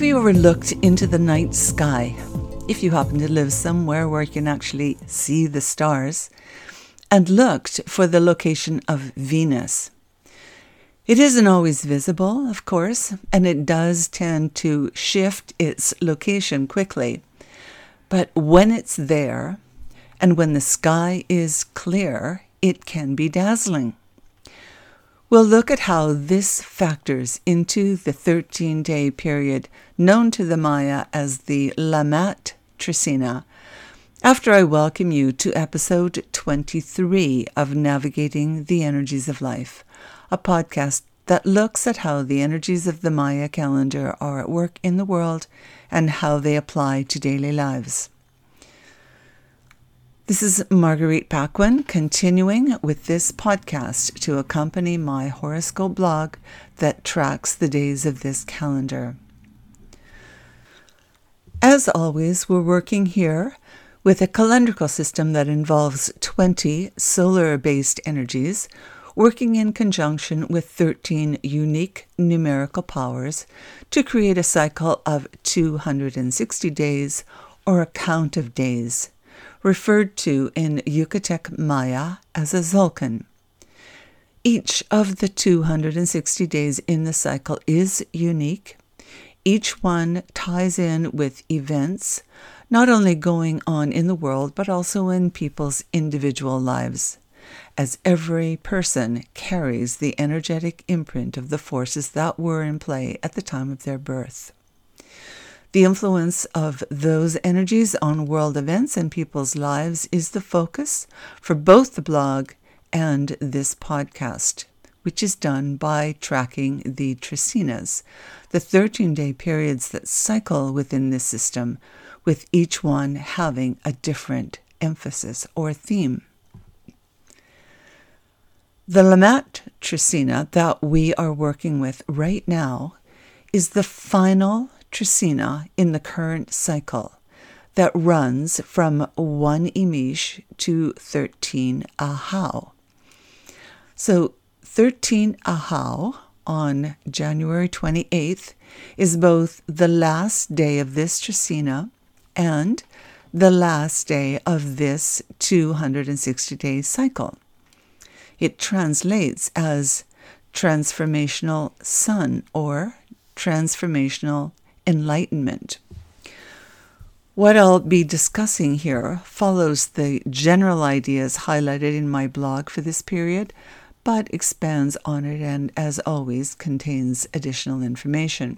you ever looked into the night sky, if you happen to live somewhere where you can actually see the stars, and looked for the location of Venus? It isn't always visible, of course, and it does tend to shift its location quickly. But when it's there, and when the sky is clear, it can be dazzling. We'll look at how this factors into the 13-day period known to the Maya as the Lammat Trecina, after I welcome you to episode 23 of Navigating the Energies of Life, a podcast that looks at how the energies of the Maya calendar are at work in the world and how they apply to daily lives. This is Marguerite Paquin, continuing with this podcast to accompany my horoscope blog that tracks the days of this calendar. As always, we're working here with a calendrical system that involves 20 solar-based energies, working in conjunction with 13 unique numerical powers to create a cycle of 260 days, or a count of days, referred to in Yucatec Maya as a Tzolk'in. Each of the 260 days in the cycle is unique. Each one ties in with events, not only going on in the world, but also in people's individual lives, as every person carries the energetic imprint of the forces that were in play at the time of their birth. The influence of those energies on world events and people's lives is the focus for both the blog and this podcast, which is done by tracking the Trecinas, the 13-day periods that cycle within this system, with each one having a different emphasis or theme. The Lammat Trecina that we are working with right now is the final Trecina in the current cycle that runs from 1 Emish to 13 Ahau. So 13 Ahau on January 28th is both the last day of this Trecina and the last day of this 260-day cycle. It translates as transformational sun or transformational enlightenment. What I'll be discussing here follows the general ideas highlighted in my blog for this period, but expands on it and, as always, contains additional information.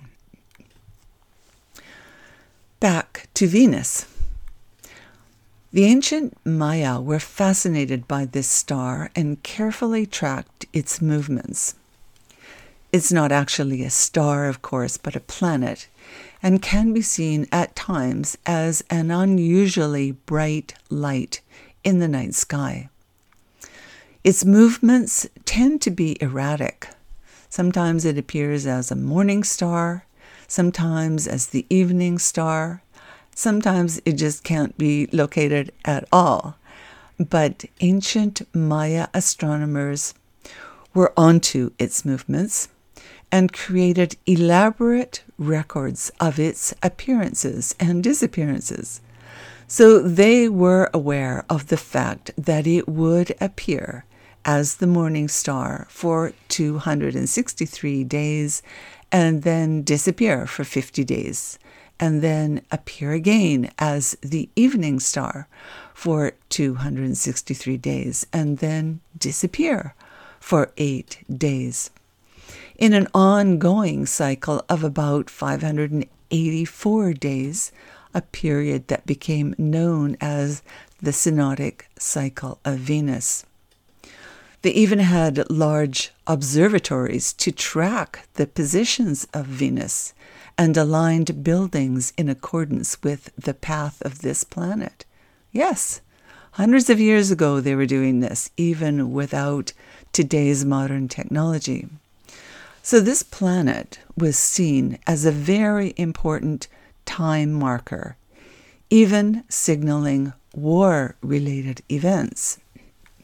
Back to Venus. The ancient Maya were fascinated by this star and carefully tracked its movements. It's not actually a star, of course, but a planet, and can be seen at times as an unusually bright light in the night sky. Its movements tend to be erratic. Sometimes it appears as a morning star, sometimes as the evening star, sometimes it just can't be located at all. But ancient Maya astronomers were onto its movements and created elaborate records of its appearances and disappearances. So they were aware of the fact that it would appear as the morning star for 263 days and then disappear for 50 days, and then appear again as the evening star for 263 days and then disappear for 8 days. In an ongoing cycle of about 584 days, a period that became known as the Synodic Cycle of Venus. They even had large observatories to track the positions of Venus and aligned buildings in accordance with the path of this planet. Yes, hundreds of years ago they were doing this, even without today's modern technology. So this planet was seen as a very important time marker, even signaling war-related events.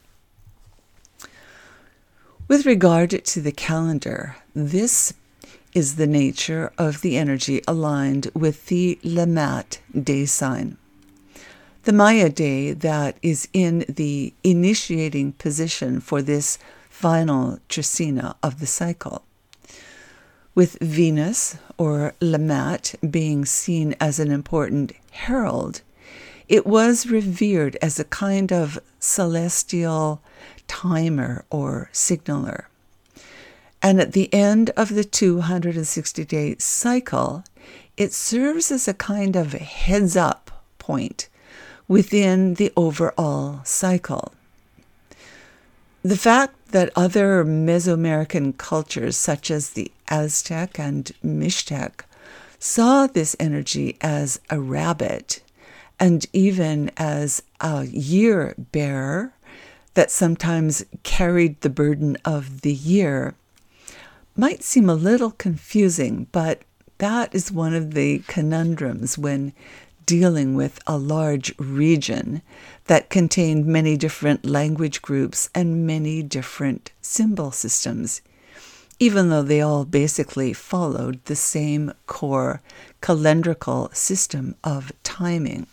With regard to the calendar, this is the nature of the energy aligned with the Lammat day sign, the Maya day that is in the initiating position for this final trecina of the cycle. With Venus, or Lammat, being seen as an important herald, it was revered as a kind of celestial timer or signaler. And at the end of the 260-day cycle, it serves as a kind of heads-up point within the overall cycle. The fact that other Mesoamerican cultures, such as the Aztec and Mixtec, saw this energy as a rabbit and even as a year bearer that sometimes carried the burden of the year, might seem a little confusing, but that is one of the conundrums when dealing with a large region that contained many different language groups and many different symbol systems, even though they all basically followed the same core calendrical system of timing.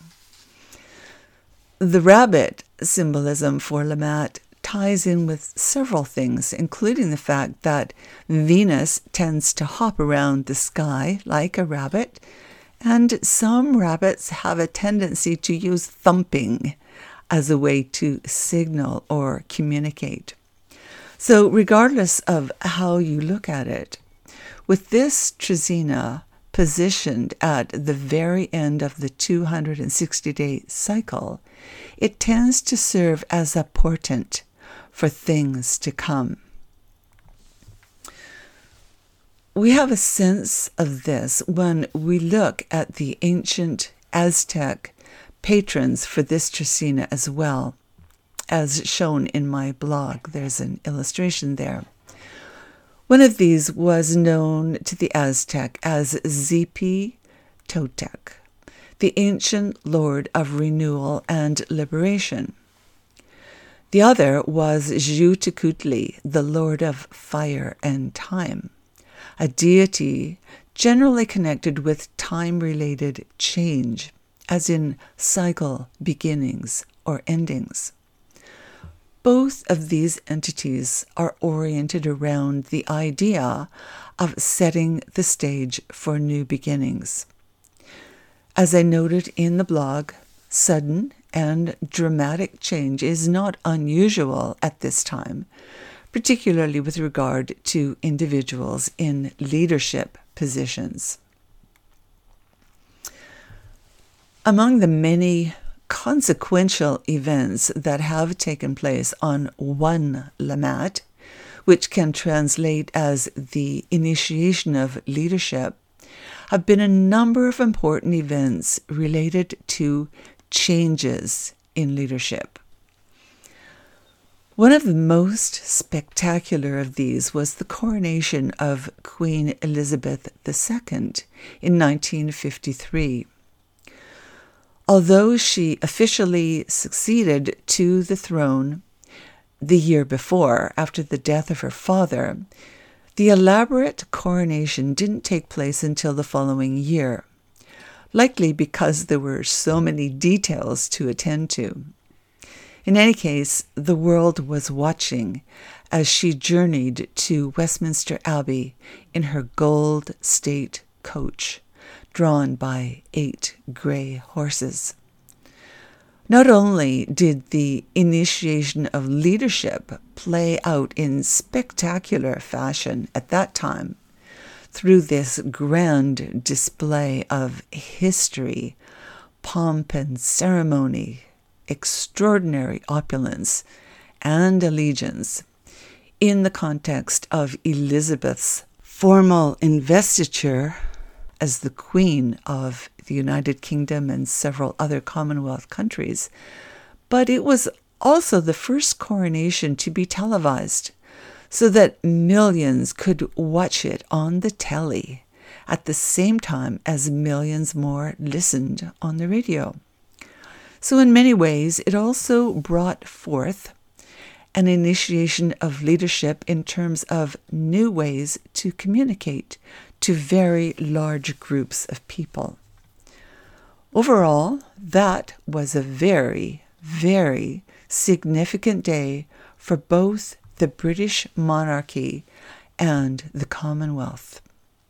The rabbit symbolism for Lammat ties in with several things, including the fact that Venus tends to hop around the sky like a rabbit, and some rabbits have a tendency to use thumping as a way to signal or communicate. So regardless of how you look at it, with this trecina positioned at the very end of the 260-day cycle, it tends to serve as a portent for things to come. We have a sense of this when we look at the ancient Aztec patrons for this trecina as well, as shown in my blog. There's an illustration there. One of these was known to the Aztec as Zipi Totec, the ancient lord of renewal and liberation. The other was Xiuhtecutli, the lord of fire and time, a deity generally connected with time-related change, as in cycle beginnings or endings. Both of these entities are oriented around the idea of setting the stage for new beginnings. As I noted in the blog, sudden and dramatic change is not unusual at this time, particularly with regard to individuals in leadership positions. Among the many consequential events that have taken place on one Lammat, which can translate as the initiation of leadership, have been a number of important events related to changes in leadership. One of the most spectacular of these was the coronation of Queen Elizabeth II in 1953. Although she officially succeeded to the throne the year before, after the death of her father, the elaborate coronation didn't take place until the following year, likely because there were so many details to attend to. In any case, the world was watching as she journeyed to Westminster Abbey in her gold state coach, drawn by 8 grey horses. Not only did the initiation of leadership play out in spectacular fashion at that time, through this grand display of history, pomp and ceremony, extraordinary opulence, and allegiance, in the context of Elizabeth's formal investiture as the Queen of the United Kingdom and several other Commonwealth countries, but it was also the first coronation to be televised, so that millions could watch it on the telly at the same time as millions more listened on the radio. So in many ways, it also brought forth an initiation of leadership in terms of new ways to communicate to very large groups of people. Overall, that was a very, very significant day for both the British monarchy and the Commonwealth.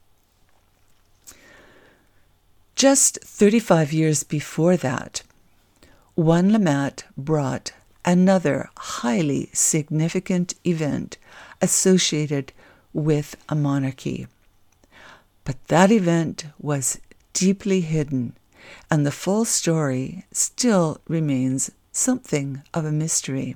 Just 35 years before that, Juan Lemaitre brought another highly significant event associated with a monarchy. But that event was deeply hidden, and the full story still remains something of a mystery.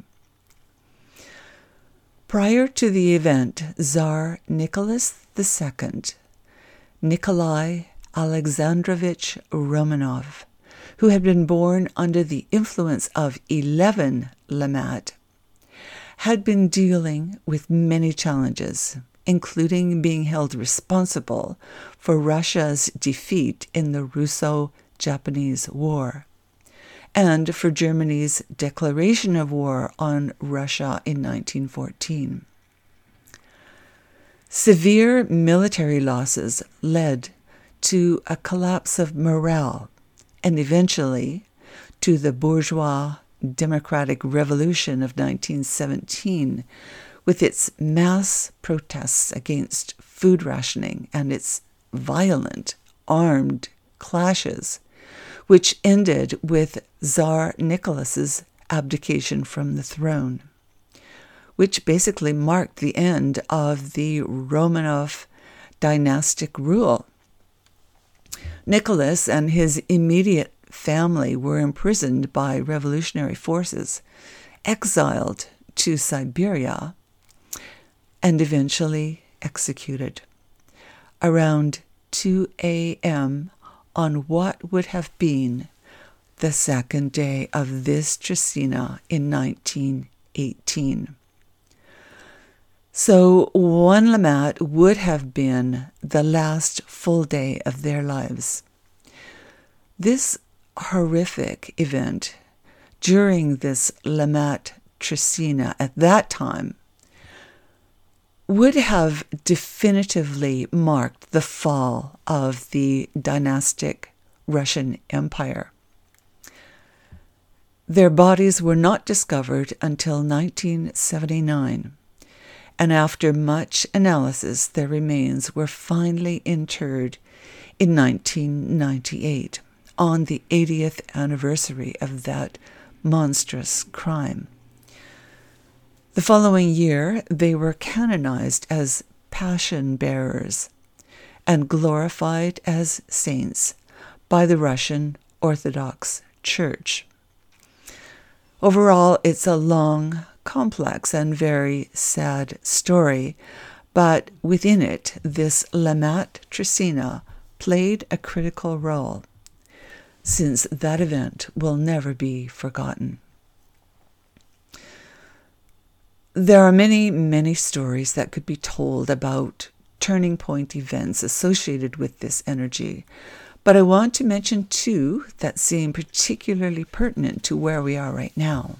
Prior to the event, Tsar Nicholas II, Nikolai Alexandrovich Romanov, who had been born under the influence of 11 Lemaitre, had been dealing with many challenges, including being held responsible for Russia's defeat in the Russo-Japanese War, and for Germany's declaration of war on Russia in 1914. Severe military losses led to a collapse of morale and eventually to the bourgeois democratic revolution of 1917, with its mass protests against food rationing and its violent armed clashes, which ended with Tsar Nicholas's abdication from the throne, which basically marked the end of the Romanov dynastic rule. Nicholas and his immediate family were imprisoned by revolutionary forces, exiled to Siberia, and eventually executed around 2 a.m. on what would have been the second day of this Trycina in 1918. So Juan Lemaitre would have been the last full day of their lives. This horrific event during this Lemaitre Trycina at that time would have definitively marked the fall of the dynastic Russian Empire. Their bodies were not discovered until 1979, and after much analysis, their remains were finally interred in 1998, on the 80th anniversary of that monstrous crime. The following year, they were canonized as passion bearers and glorified as saints by the Russian Orthodox Church. Overall, it's a long, complex, and very sad story, but within it, this Lemaitre Trycina played a critical role, since that event will never be forgotten. There are many, many stories that could be told about turning point events associated with this energy, but I want to mention two that seem particularly pertinent to where we are right now.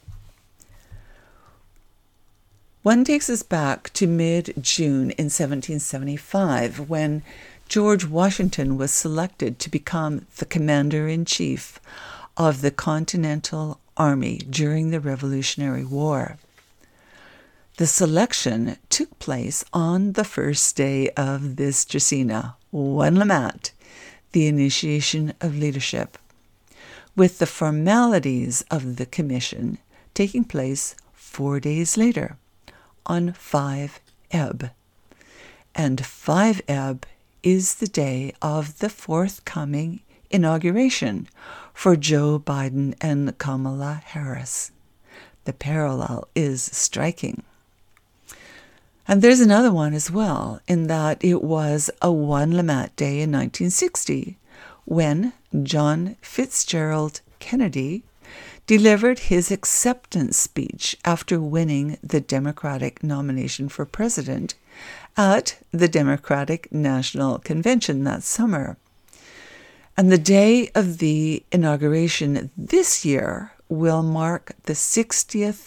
One takes us back to mid-June in 1775, when George Washington was selected to become the commander-in-chief of the Continental Army during the Revolutionary War. The selection took place on the first day of this Trycina, Juan Lemaitre, the initiation of leadership, with the formalities of the commission taking place 4 days later, on 5 Eb. And 5 Eb is the day of the forthcoming inauguration for Joe Biden and Kamala Harris. The parallel is striking. And there's another one as well, in that it was a Juan Lemaitre Day in 1960, when John Fitzgerald Kennedy delivered his acceptance speech after winning the Democratic nomination for president at the Democratic National Convention that summer. And the day of the inauguration this year will mark the 60th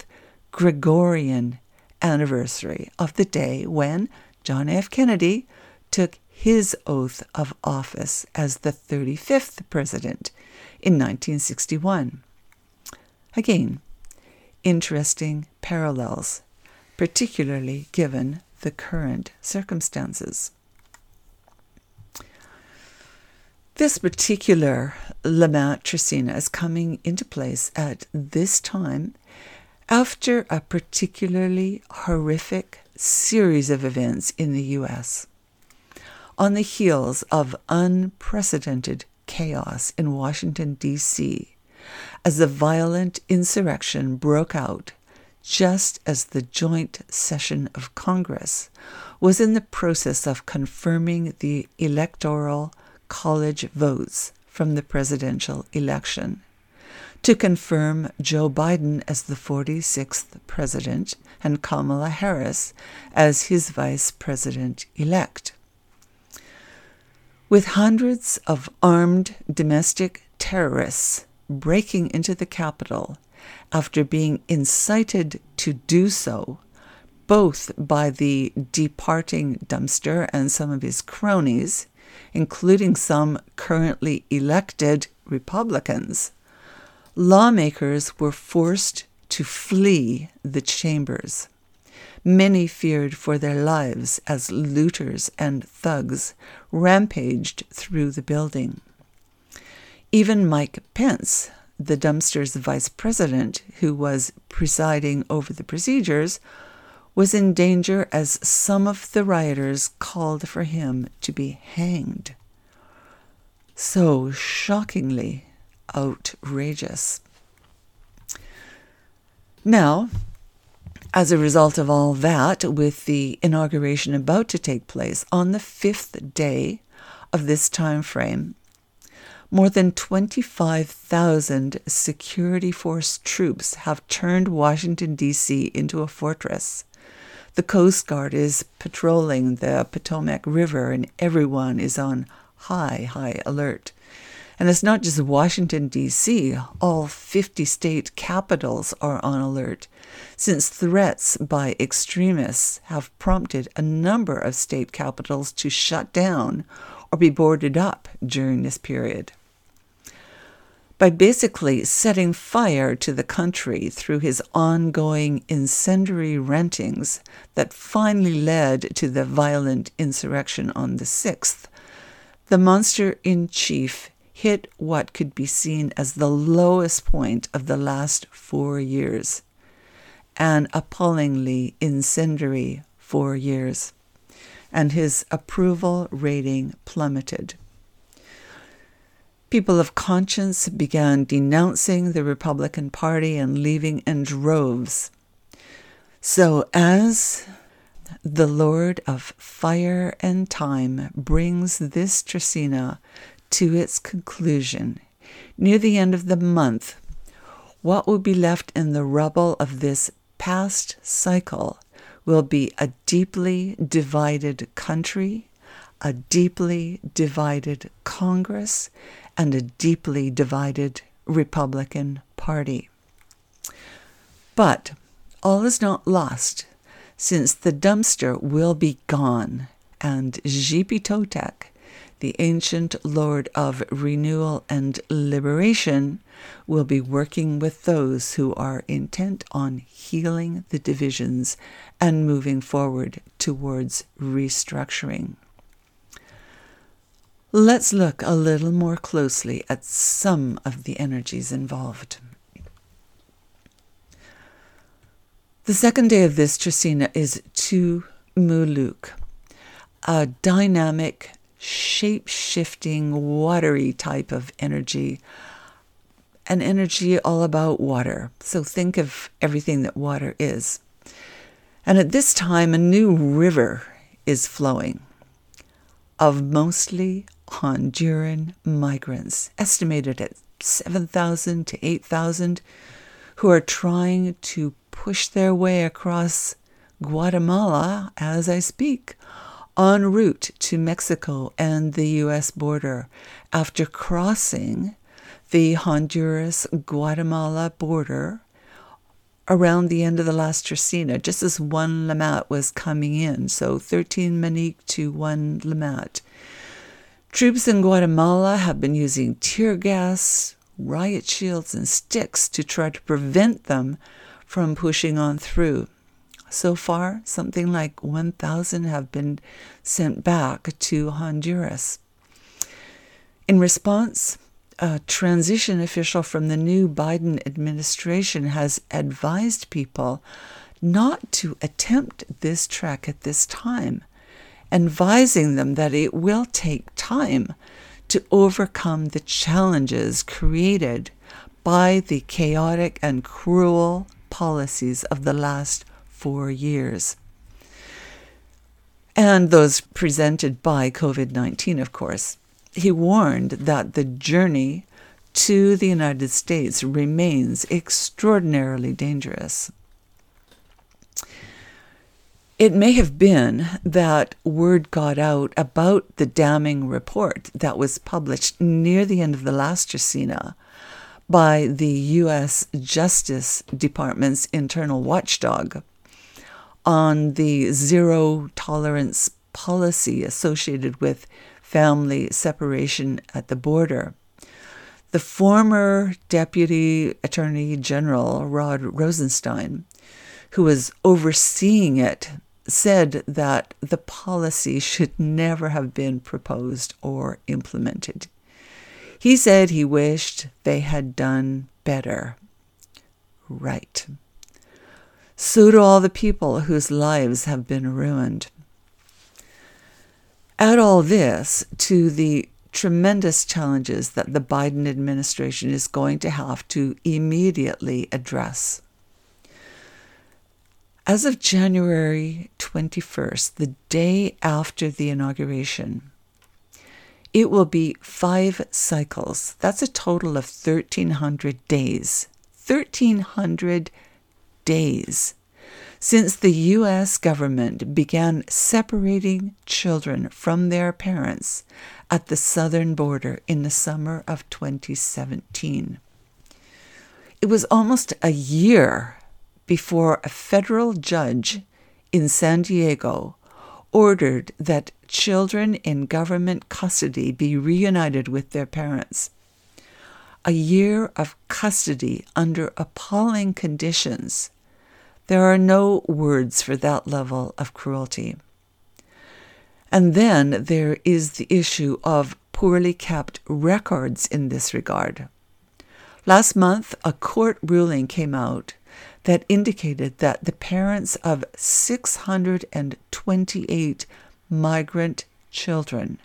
Gregorian anniversary of the day when John F. Kennedy took his oath of office as the 35th president in 1961. Again, interesting parallels, particularly given the current circumstances. This particular Lemma Trecina is coming into place at this time after a particularly horrific series of events in the U.S. On the heels of unprecedented chaos in Washington, D.C., as the violent insurrection broke out just as the joint session of Congress was in the process of confirming the Electoral College votes from the presidential election to confirm Joe Biden as the 46th president and Kamala Harris as his vice president-elect. With hundreds of armed domestic terrorists breaking into the Capitol after being incited to do so, both by the departing Dempster and some of his cronies, including some currently elected Republicans, lawmakers were forced to flee the chambers. Many feared for their lives as looters and thugs rampaged through the building. Even Mike Pence, the Dempster's vice president, who was presiding over the procedures, was in danger as some of the rioters called for him to be hanged. So shockingly outrageous. Now, as a result of all that, with the inauguration about to take place on the 5th day of this time frame, more than 25,000 security force troops have turned Washington, D.C. into a fortress. The Coast Guard is patrolling the Potomac River, and everyone is on high alert. And it's not just Washington, D.C. All 50 state capitals are on alert, since threats by extremists have prompted a number of state capitals to shut down or be boarded up during this period. By basically setting fire to the country through his ongoing incendiary rantings that finally led to the violent insurrection on the 6th, the monster-in-chief hit what could be seen as the lowest point of the last 4 years, an appallingly incendiary 4 years, and his approval rating plummeted. People of conscience began denouncing the Republican Party and leaving in droves. So as the Lord of Fire and Time brings this Trecina to its conclusion, near the end of the month, what will be left in the rubble of this past cycle will be a deeply divided country, a deeply divided Congress, and a deeply divided Republican Party. But all is not lost, since the Dempster will be gone, and Xiipitotec, the ancient Lord of Renewal and Liberation, will be working with those who are intent on healing the divisions and moving forward towards restructuring. Let's look a little more closely at some of the energies involved. The second day of this Trecina is Tu Muluk, a dynamic, shape-shifting, watery type of energy, an energy all about water. So think of everything that water is. And at this time, a new river is flowing of mostly Honduran migrants, estimated at 7,000 to 8,000, who are trying to push their way across Guatemala as I speak, en route to Mexico and the U.S. border after crossing the Honduras-Guatemala border around the end of the last Trecina, just as one Lamat was coming in. So 13 Manique to 1 Lamat. Troops in Guatemala have been using tear gas, riot shields, and sticks to try to prevent them from pushing on through. So far, something like 1,000 have been sent back to Honduras. In response, a transition official from the new Biden administration has advised people not to attempt this trek at this time, advising them that it will take time to overcome the challenges created by the chaotic and cruel policies of the last 4 years. And those presented by COVID-19, of course. He warned that the journey to the United States remains extraordinarily dangerous. It may have been that word got out about the damning report that was published near the end of the last Trecina by the U.S. Justice Department's internal watchdog on the zero-tolerance policy associated with family separation at the border. The former Deputy Attorney General, Rod Rosenstein, who was overseeing it, said that the policy should never have been proposed or implemented. He said he wished they had done better. Right. So do all the people whose lives have been ruined. Add all this to the tremendous challenges that the Biden administration is going to have to immediately address. As of January 21st, the day after the inauguration, it will be 5 cycles. That's a total of 1,300 days. 1,300 days since the U.S. government began separating children from their parents at the southern border in the summer of 2017. It was almost a year before a federal judge in San Diego ordered that children in government custody be reunited with their parents. A year of custody under appalling conditions. There are no words for that level of cruelty. And then there is the issue of poorly kept records in this regard. Last month, a court ruling came out that indicated that the parents of 628 migrant children,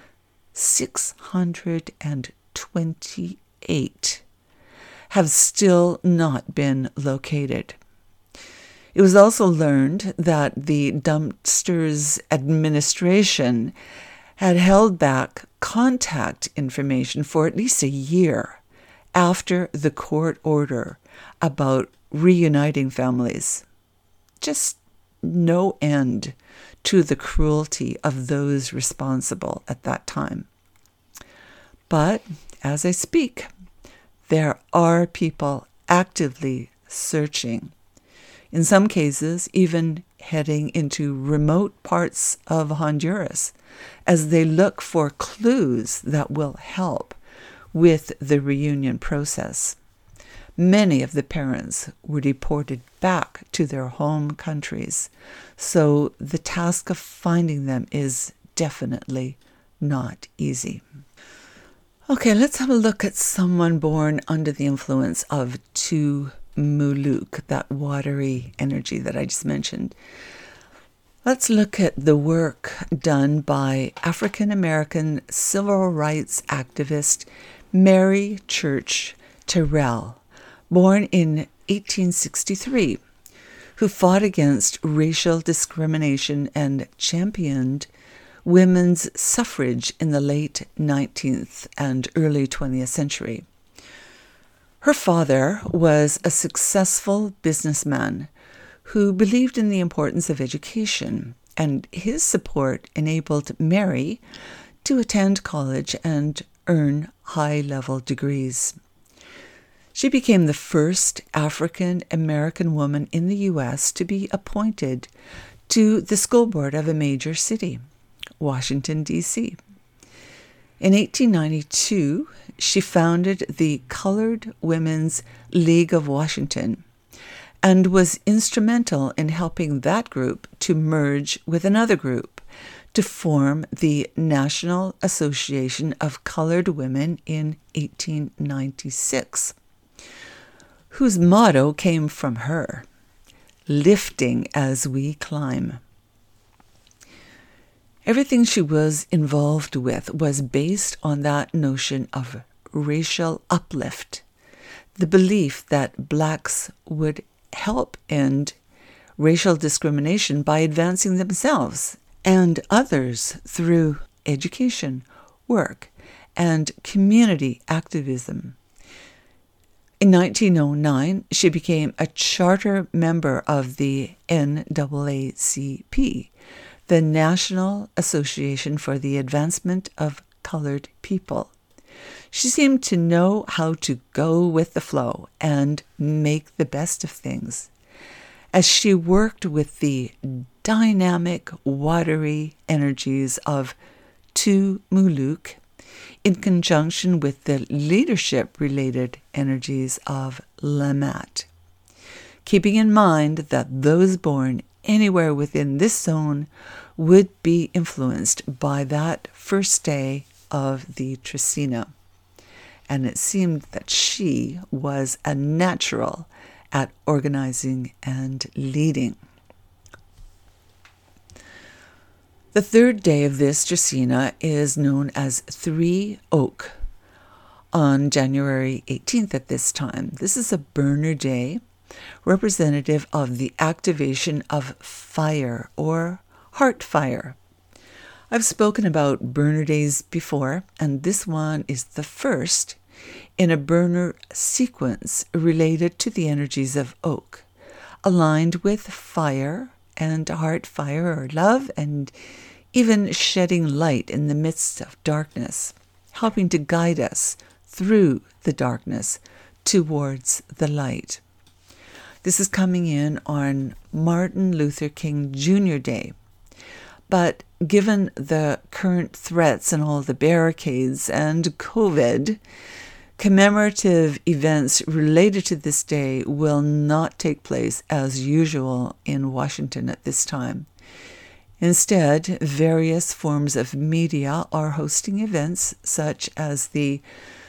628, have still not been located. It was also learned that the Dumpsters administration had held back contact information for at least a year after the court order about reuniting families. Just no end to the cruelty of those responsible at that time. But as I speak, there are people actively searching. In some cases, even heading into remote parts of Honduras as they look for clues that will help with the reunion process. Many of the parents were deported back to their home countries, so the task of finding them is definitely not easy. Okay, let's have a look at someone born under the influence of Tu Muluk, that watery energy that I just mentioned. Let's look at the work done by African-American civil rights activist Mary Church Terrell, born in 1863, who fought against racial discrimination and championed women's suffrage in the late 19th and early 20th century. Her father was a successful businessman who believed in the importance of education, and his support enabled Mary to attend college and earn high-level degrees. She became the first African American woman in the U.S. to be appointed to the school board of a major city, Washington, D.C. In 1892, she founded the Colored Women's League of Washington and was instrumental in helping that group to merge with another group to form the National Association of Colored Women in 1896, whose motto came from her, "Lifting as we climb." Everything she was involved with was based on that notion of racial uplift, the belief that blacks would help end racial discrimination by advancing themselves and others through education, work, and community activism. In 1909, she became a charter member of the NAACP, the National Association for the Advancement of Colored People. She seemed to know how to go with the flow and make the best of things, as she worked with the dynamic, watery energies of Tumuluk in conjunction with the leadership-related energies of Lamat, keeping in mind that those born anywhere within this zone would be influenced by that first day of the Trecina. And it seemed that she was a natural at organizing and leading. The third day of this Trecina is known as Three Oak on January 18th at this time. This is a burner day, representative of the activation of fire or heart fire. I've spoken about burner days before, and this one is the first in a burner sequence related to the energies of oak, aligned with fire and heart fire or love, and even shedding light in the midst of darkness, helping to guide us through the darkness towards the light. This is coming in on Martin Luther King Jr. Day. But given the current threats and all the barricades and COVID, commemorative events related to this day will not take place as usual in Washington at this time. Instead, various forms of media are hosting events such as the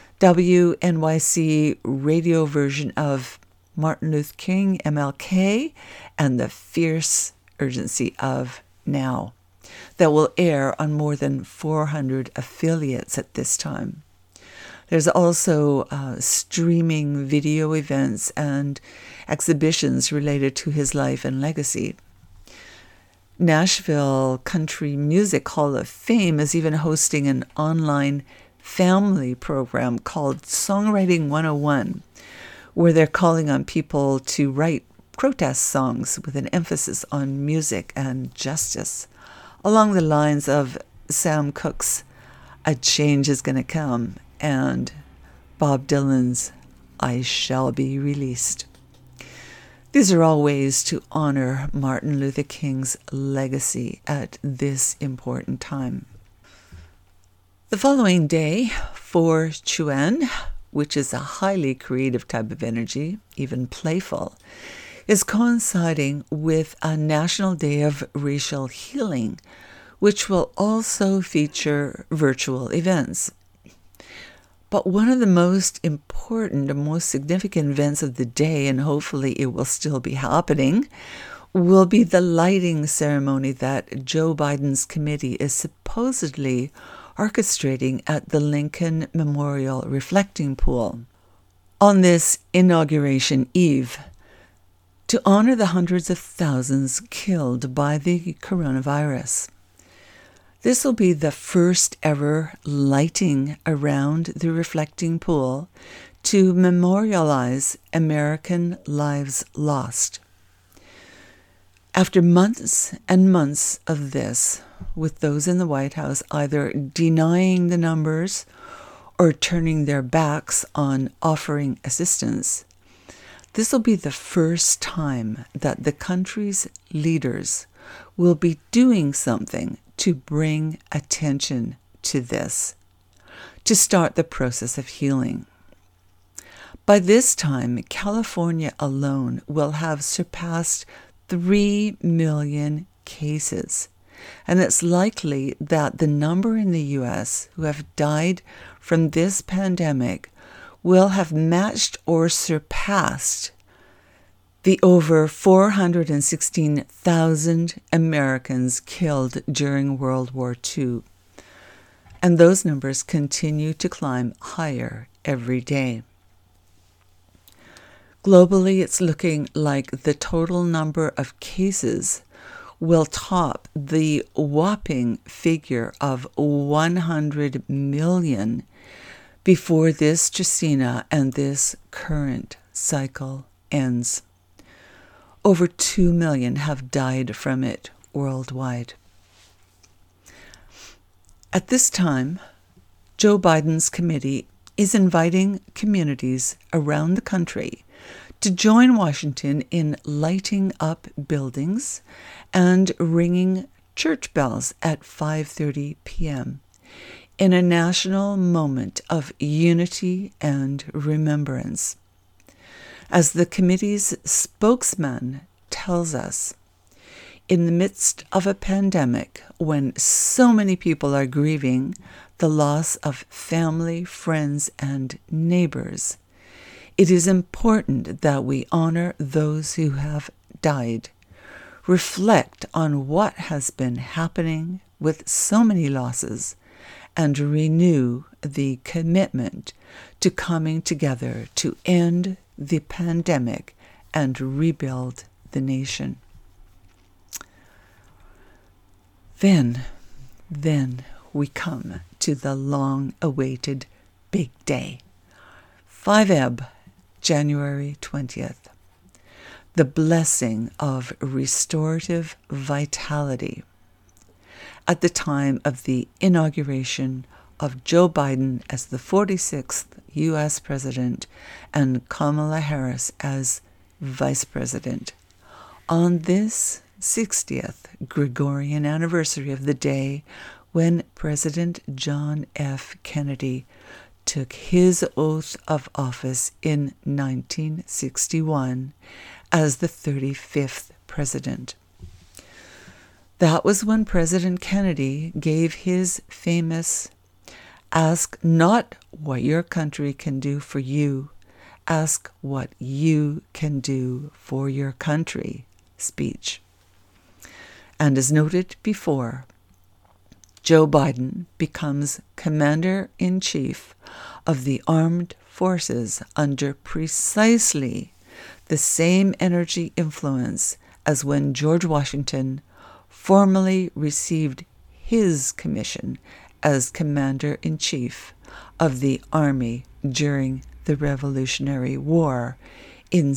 WNYC radio version of Martin Luther King, MLK, and the Fierce Urgency of Now, that will air on more than 400 affiliates at this time. There's also streaming video events and exhibitions related to his life and legacy. Nashville Country Music Hall of Fame is even hosting an online family program called Songwriting 101, where they're calling on people to write protest songs with an emphasis on music and justice, along the lines of Sam Cooke's "A Change Is Gonna Come" and Bob Dylan's "I Shall Be Released." These are all ways to honor Martin Luther King's legacy at this important time. The following day, for Chuan, which is a highly creative type of energy, even playful, is coinciding with a National Day of Racial Healing, which will also feature virtual events. But one of the most important and most significant events of the day, and hopefully it will still be happening, will be the lighting ceremony that Joe Biden's committee is supposedly orchestrating at the Lincoln Memorial Reflecting Pool on this Inauguration Eve to honor the hundreds of thousands killed by the coronavirus. This will be the first ever lighting around the reflecting pool to memorialize American lives lost. After months and months of this, with those in the White House either denying the numbers or turning their backs on offering assistance, this will be the first time that the country's leaders will be doing something to bring attention to this, to start the process of healing. By this time, California alone will have surpassed 3 million cases, and it's likely that the number in the U.S. who have died from this pandemic will have matched or surpassed the over 416,000 Americans killed during World War II. And those numbers continue to climb higher every day. Globally, it's looking like the total number of cases will top the whopping figure of 100 million before this Tresina and this current cycle ends. Over 2 million have died from it worldwide. At this time, Joe Biden's committee is inviting communities around the country to join Washington in lighting up buildings and ringing church bells at 5:30 p.m. in a national moment of unity and remembrance. As the committee's spokesman tells us, in the midst of a pandemic, when so many people are grieving the loss of family, friends, and neighbors, it is important that we honor those who have died, reflect on what has been happening with so many losses, and renew the commitment to coming together to end the pandemic and rebuild the nation. Then we come to the long-awaited big day, 5 January 20th, the blessing of restorative vitality at the time of the inauguration of Joe Biden as the 46th U.S. President and Kamala Harris as Vice President. On this 60th Gregorian anniversary of the day when President John F. Kennedy took his oath of office in 1961 as the 35th President. That was when President Kennedy gave his famous "Ask not what your country can do for you, ask what you can do for your country" speech. And as noted before, Joe Biden becomes Commander-in-Chief of the Armed Forces under precisely the same energy influence as when George Washington formally received his commission as Commander-in-Chief of the Army during the Revolutionary War in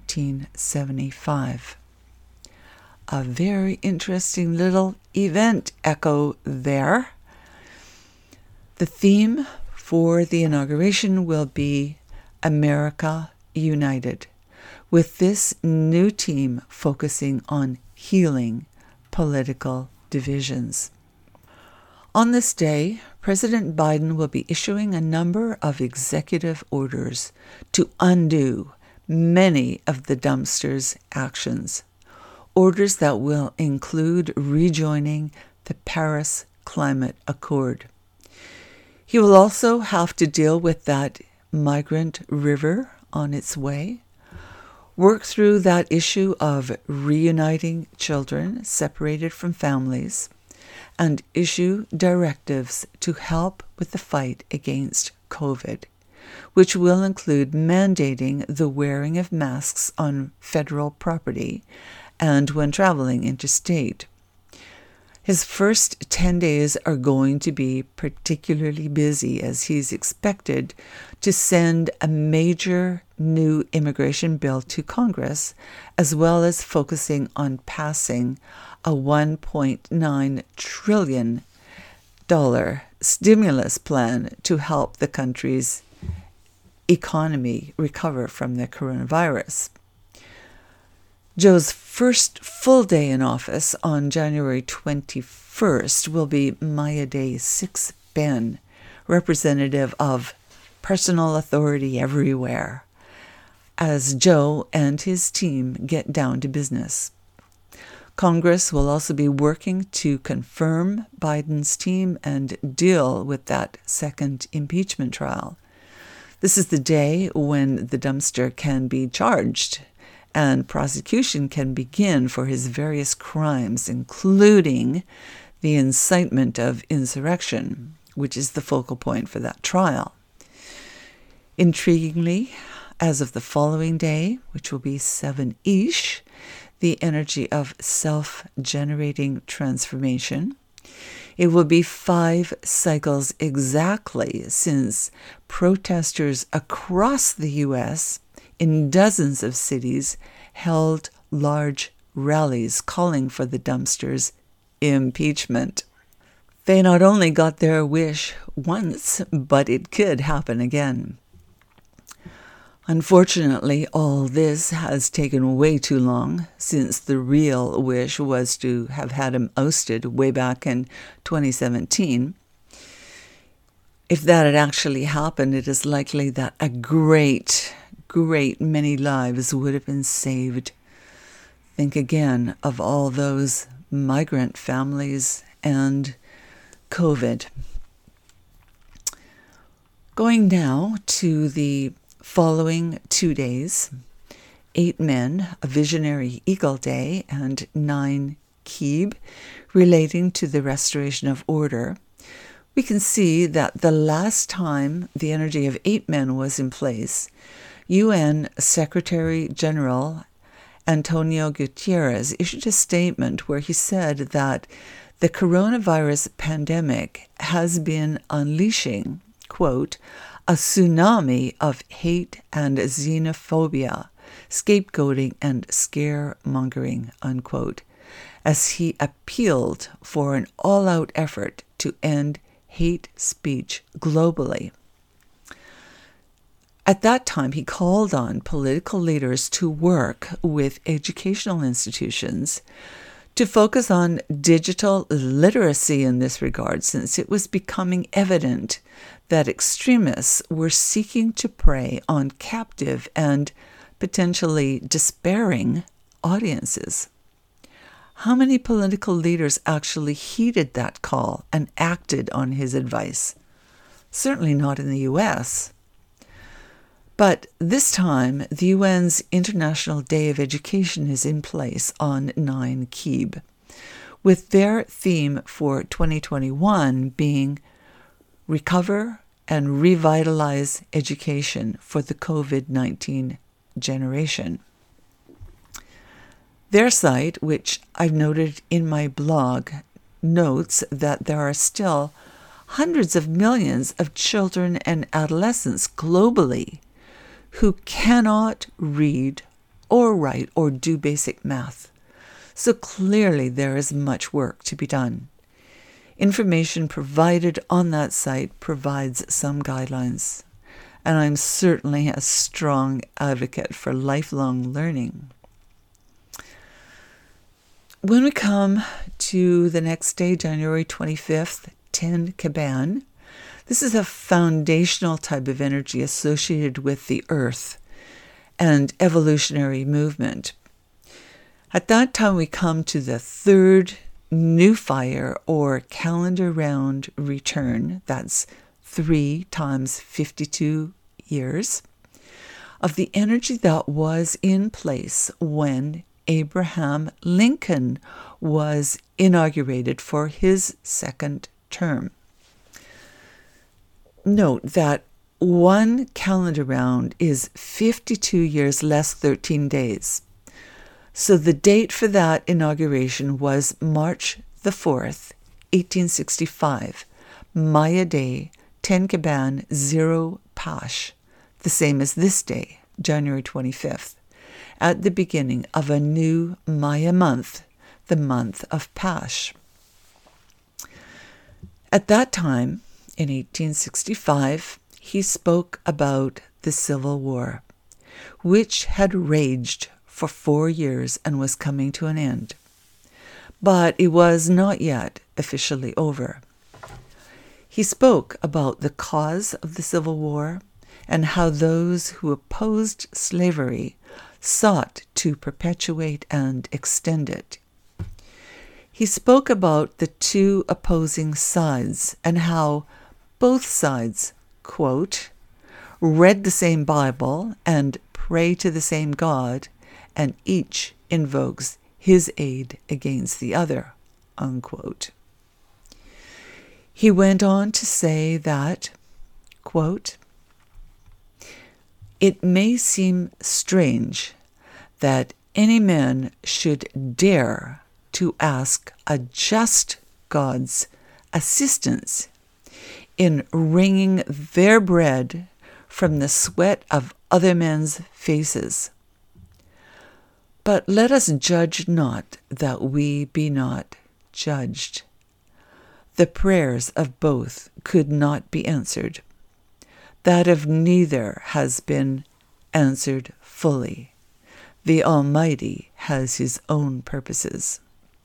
1775. A very interesting little event echo there. The theme for the inauguration will be America United, with this new team focusing on healing political divisions. On this day, President Biden will be issuing a number of executive orders to undo many of the dumpster's actions. Orders that will include rejoining the Paris Climate Accord. He will also have to deal with that migrant river on its way, work through that issue of reuniting children separated from families, and issue directives to help with the fight against COVID, which will include mandating the wearing of masks on federal property and when traveling interstate. His first 10 days are going to be particularly busy as he's expected to send a major new immigration bill to Congress, as well as focusing on passing a $1.9 trillion stimulus plan to help the country's economy recover from the coronavirus. Zhou's first full day in office on January 21st will be Maya Day 6 Ben, representative of personal authority everywhere, as Zhou and his team get down to business. Congress will also be working to confirm Biden's team and deal with that second impeachment trial. This is the day when the dumpster can be charged and prosecution can begin for his various crimes, including the incitement of insurrection, which is the focal point for that trial. Intriguingly, as of the following day, which will be 7-ish, the energy of self-generating transformation, it will be 5 cycles exactly since protesters across the U.S. in dozens of cities held large rallies calling for the dumpster's impeachment. They not only got their wish once, but it could happen again. Unfortunately, all this has taken way too long, since the real wish was to have had him ousted way back in 2017. If that had actually happened, it is likely that a great many lives would have been saved. Think again of all those migrant families and COVID. Going now to the following 2 days, 8 Men, a Visionary Eagle Day, and 9 Kib, relating to the restoration of order, we can see that the last time the energy of 8 Men was in place, UN Secretary General Antonio Guterres issued a statement where he said that the coronavirus pandemic has been unleashing, quote, a tsunami of hate and xenophobia, scapegoating and scaremongering, unquote, as he appealed for an all-out effort to end hate speech globally. At that time, he called on political leaders to work with educational institutions to focus on digital literacy in this regard, since it was becoming evident that extremists were seeking to prey on captive and potentially despairing audiences. How many political leaders actually heeded that call and acted on his advice? Certainly not in the U.S. But this time, the UN's International Day of Education is in place on 9 Kib, with their theme for 2021 being Recover and Revitalize Education for the COVID-19 Generation. Their site, which I've noted in my blog, notes that there are still hundreds of millions of children and adolescents globally who cannot read or write or do basic math. So clearly there is much work to be done. Information provided on that site provides some guidelines, and I'm certainly a strong advocate for lifelong learning. When we come to the next day, January 25th, Ten Kaban, this is a foundational type of energy associated with the earth and evolutionary movement. At that time, we come to the third new fire or calendar round return, that's 3 times 52 years, of the energy that was in place when Abraham Lincoln was inaugurated for his second term. Note that 1 calendar round is 52 years less 13 days. So the date for that inauguration was March the 4th, 1865, Maya Day, Ten Kaban, 0 Pash, the same as this day, January 25th, at the beginning of a new Maya month, the month of Pash. At that time, in 1865, he spoke about the Civil War, which had raged for 4 years and was coming to an end. But it was not yet officially over. He spoke about the cause of the Civil War and how those who opposed slavery sought to perpetuate and extend it. He spoke about the two opposing sides and how both sides, quote, read the same Bible and pray to the same God, and each invokes his aid against the other, unquote. He went on to say that, quote, it may seem strange that any man should dare to ask a just God's assistance in wringing their bread from the sweat of other men's faces. But let us judge not that we be not judged. The prayers of both could not be answered. That of neither has been answered fully. The Almighty has his own purposes.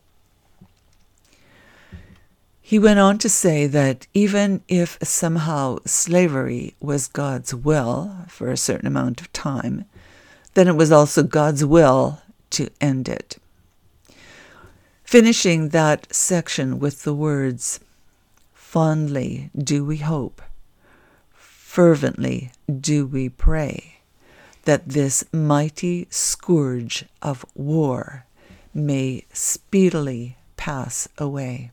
He went on to say that even if somehow slavery was God's will for a certain amount of time, then it was also God's will to end it. Finishing that section with the words, fondly do we hope, fervently do we pray, that this mighty scourge of war may speedily pass away.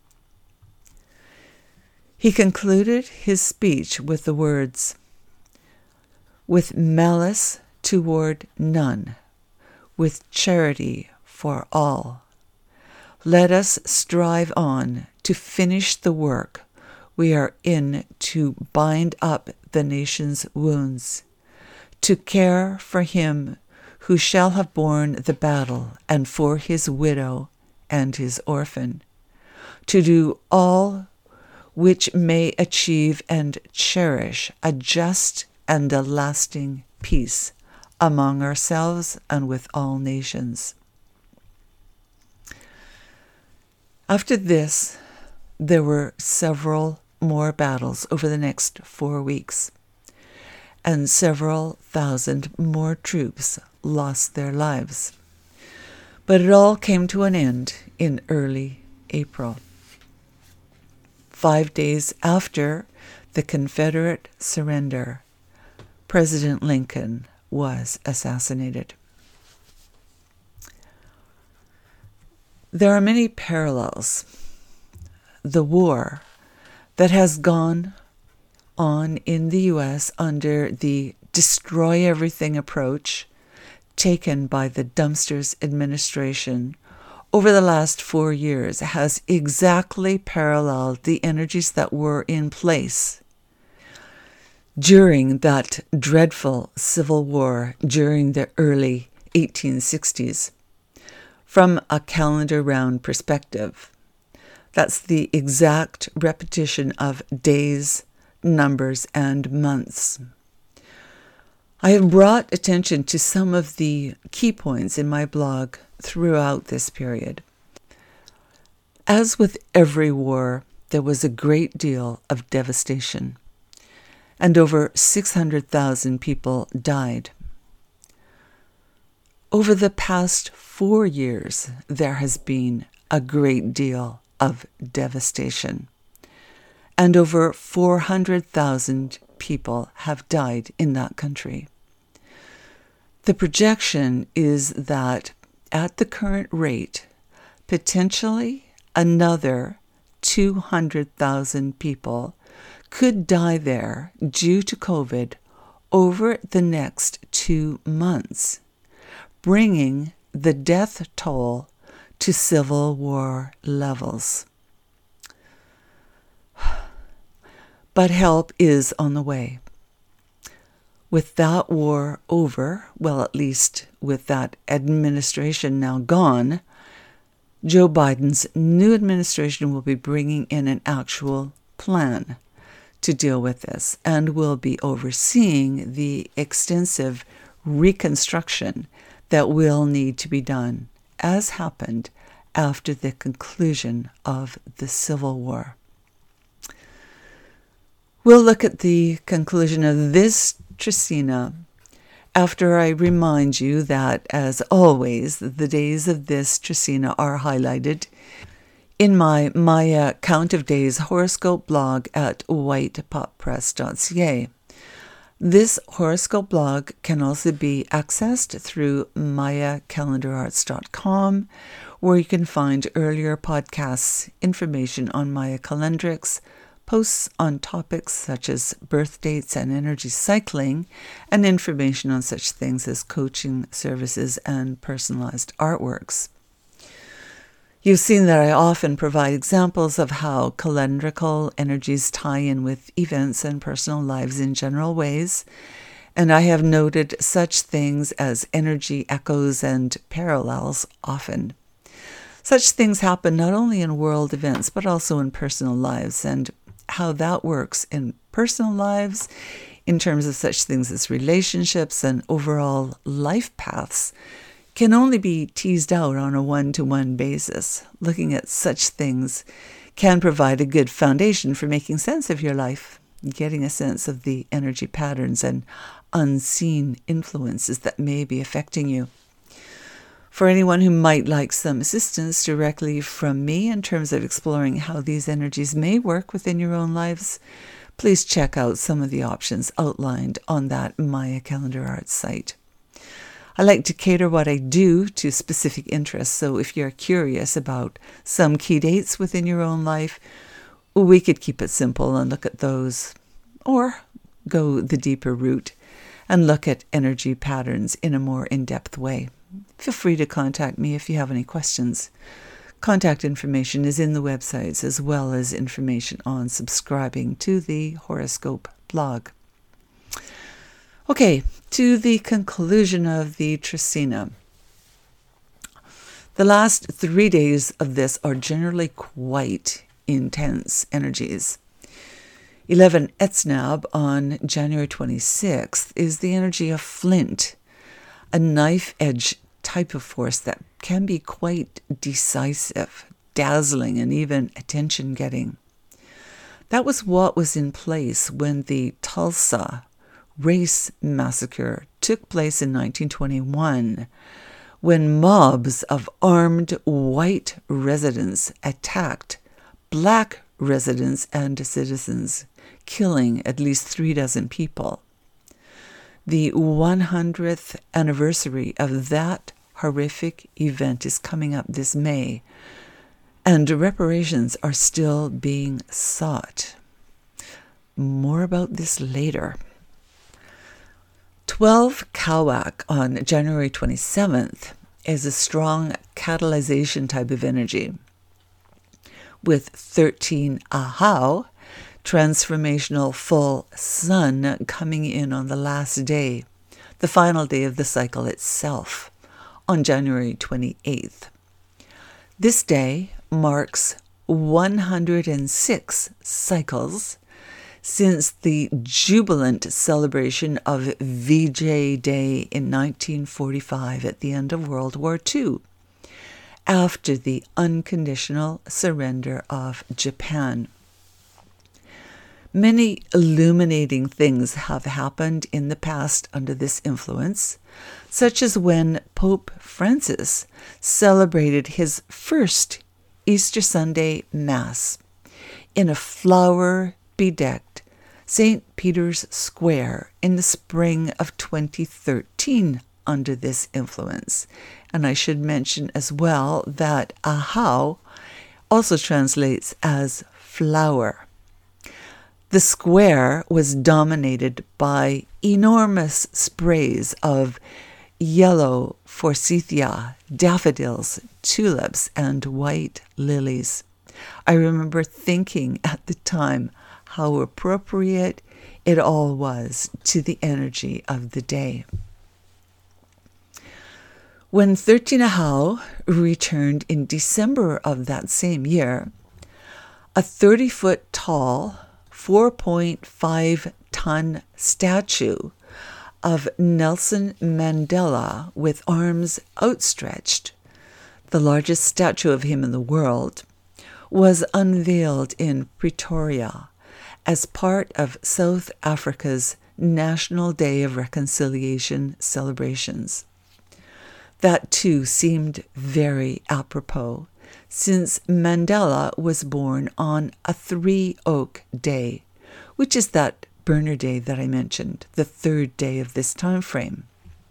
He concluded his speech with the words, with malice toward none, with charity for all. Let us strive on to finish the work we are in to bind up the nation's wounds, to care for him who shall have borne the battle and for his widow and his orphan, to do all which may achieve and cherish a just and a lasting peace among ourselves and with all nations. After this, there were several more battles over the next 4 weeks, and several thousand more troops lost their lives. But it all came to an end in early April. 5 days after the Confederate surrender, President Lincoln was assassinated. There are many parallels. The war that has gone on in the U.S. under the destroy everything approach taken by the Dumpsters administration over the last 4 years has exactly paralleled the energies that were in place during that dreadful Civil War during the early 1860s. From a calendar round perspective, that's the exact repetition of days, numbers, and months. I have brought attention to some of the key points in my blog throughout this period. As with every war, there was a great deal of devastation, and over 600,000 people died. Over the past 4 years, there has been a great deal of devastation, and over 400,000 people have died in that country. The projection is that at the current rate, potentially another 200,000 people could die there due to COVID over the next 2 months, bringing the death toll to Civil War levels. But help is on the way. With that war over, well, at least with that administration now gone, Joe Biden's new administration will be bringing in an actual plan to deal with this and will be overseeing the extensive reconstruction that will need to be done, as happened after the conclusion of the Civil War. We'll look at the conclusion of this Trecina after I remind you that, as always, the days of this Trecina are highlighted in my Maya Count of Days horoscope blog at whitepoppress.ca. This horoscope blog can also be accessed through mayacalendararts.com, where you can find earlier podcasts, information on Maya calendrics, posts on topics such as birth dates and energy cycling, and information on such things as coaching services and personalized artworks. You've seen that I often provide examples of how calendrical energies tie in with events and personal lives in general ways, and I have noted such things as energy echoes and parallels often. Such things happen not only in world events, but also in personal lives, and how that works in personal lives in terms of such things as relationships and overall life paths can only be teased out on a one-to-one basis. Looking at such things can provide a good foundation for making sense of your life, getting a sense of the energy patterns and unseen influences that may be affecting you. For anyone who might like some assistance directly from me in terms of exploring how these energies may work within your own lives, please check out some of the options outlined on that Maya Calendar Arts site. I like to cater what I do to specific interests, so if you're curious about some key dates within your own life, we could keep it simple and look at those, or go the deeper route and look at energy patterns in a more in-depth way. Feel free to contact me if you have any questions. Contact information is in the websites, as well as information on subscribing to the horoscope blog. Okay, to the conclusion of the Trecina. The last 3 days of this are generally quite intense energies. 11 Etznab on January 26th is the energy of flint, a knife-edge type of force that can be quite decisive, dazzling, and even attention-getting. That was what was in place when the Tulsa race massacre took place in 1921, when mobs of armed white residents attacked black residents and citizens, killing at least 36 people. The 100th anniversary of that horrific event is coming up this May, and reparations are still being sought. More about this later. 12 Kawak on January 27th is a strong catalyzation type of energy, with 13 Ahau, transformational full sun, coming in on the last day, the final day of the cycle itself, on January 28th. This day marks 106 cycles since the jubilant celebration of VJ Day in 1945 at the end of World War II, after the unconditional surrender of Japan. Many illuminating things have happened in the past under this influence, such as when Pope Francis celebrated his first Easter Sunday Mass in a flower-bedecked St. Peter's Square in the spring of 2013 under this influence. And I should mention as well that Ahau also translates as flower. The square was dominated by enormous sprays of yellow forsythia, daffodils, tulips, and white lilies. I remember thinking at the time how appropriate it all was to the energy of the day. When 13 Ahau returned in December of that same year, a 30-foot tall, 4.5-ton statue of Nelson Mandela with arms outstretched, the largest statue of him in the world, was unveiled in Pretoria as part of South Africa's National Day of Reconciliation celebrations. That too seemed very apropos, since Mandela was born on a 3-oak day, which is that burner day that I mentioned, the third day of this time frame.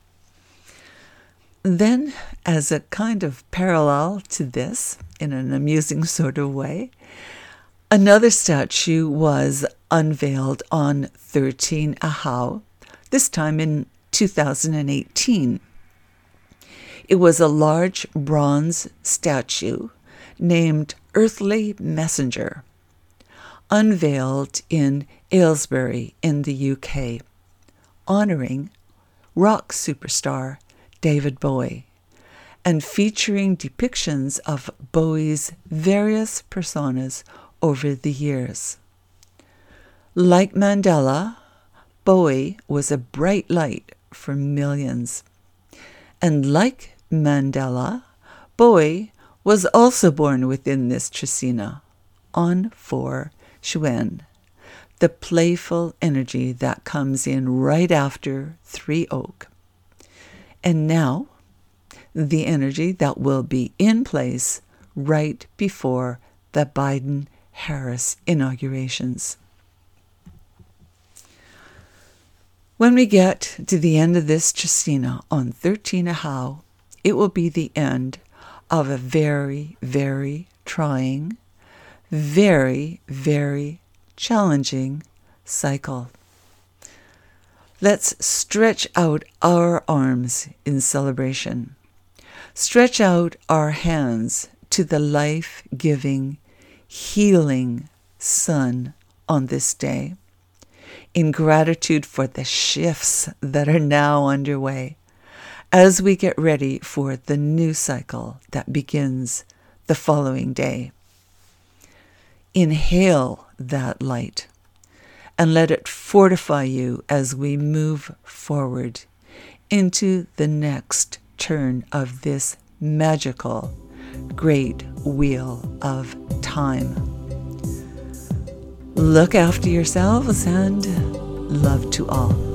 Then, as a kind of parallel to this, in an amusing sort of way, another statue was unveiled on 13 Ahau, this time in 2018. It was a large bronze statue named Earthly Messenger, unveiled in Aylesbury in the UK, honoring rock superstar David Bowie, and featuring depictions of Bowie's various personas over the years. Like Mandela, Bowie was a bright light for millions. And like Mandela, Bowie was also born within this Trecina, on 4 Shuen, the playful energy that comes in right after 3 Oak. And now, the energy that will be in place right before the Biden-Harris inaugurations. When we get to the end of this Trecina on 13 Ahau, it will be the end of a very, very trying, very, very challenging cycle. Let's stretch out our arms in celebration. Stretch out our hands to the life-giving, healing sun on this day, in gratitude for the shifts that are now underway as we get ready for the new cycle that begins the following day. Inhale that light and let it fortify you as we move forward into the next turn of this magical, great wheel of time. Look after yourselves and love to all.